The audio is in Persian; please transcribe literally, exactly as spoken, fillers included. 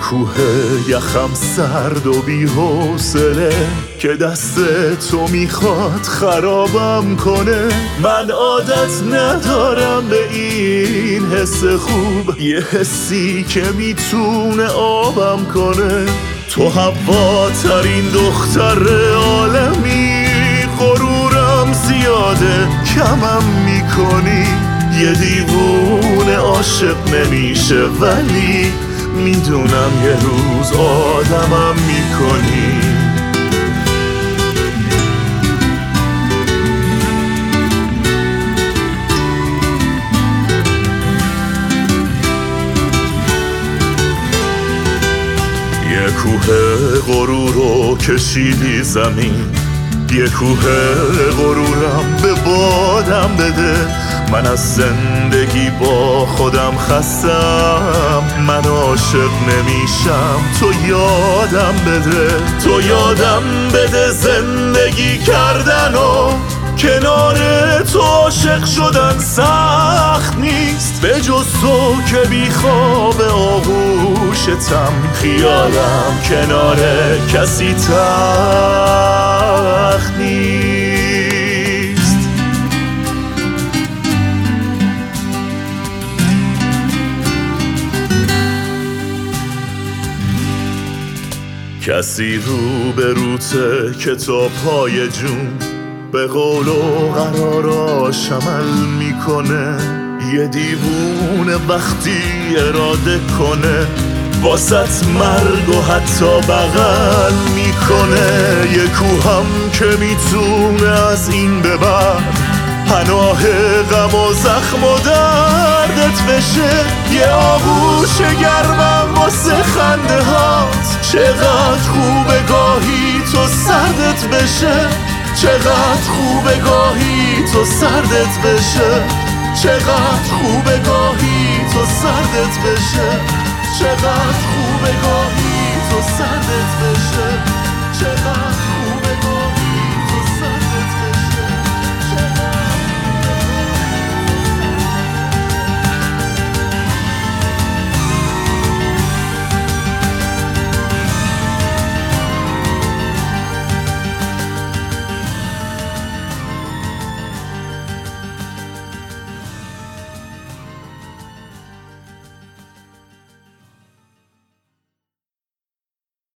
کوه یخم سرد و بی حوصله که دست تو میخواد خرابم کنه. من عادت ندارم به این حس خوب، یه حسی که میتونه آبم کنه. تو هواترین دختر عالمی، غرورم زیاده کمم میکنی. یه دیوونه عاشق نمیشه ولی میدونم یه روز آدمم میکنی. یه کوه غرور رو کشیدی زمین، یه کوه غرورم به بادم بده. من از زندگی با خودم خستم، من عاشق نمیشم، تو یادم بده. تو یادم بده زندگی کردن و کنار تو عاشق شدن سخت نیست. به جز تو که بی خواب آغوشتم، خیالم کنار کسی تخت نیست. کسی رو به روته که تا پای جون به قول و قراراش عمل میکنه. یه دیوونه وقتی اراده کنه واسط مرگ و حتی بغل میکنه. یه کوهم که میتونه از این به بعد پناه غم و زخم و دردت بشه. یه آغوش گرمم واسه خنده هات، چقدر خوبه گاهی تو سردت بشه. چقدر خوبه گاهی تو سردت بشه. چقدر خوبه گاهی تو سردت بشه. چقدر خوبه گاهی تو سردت بشه.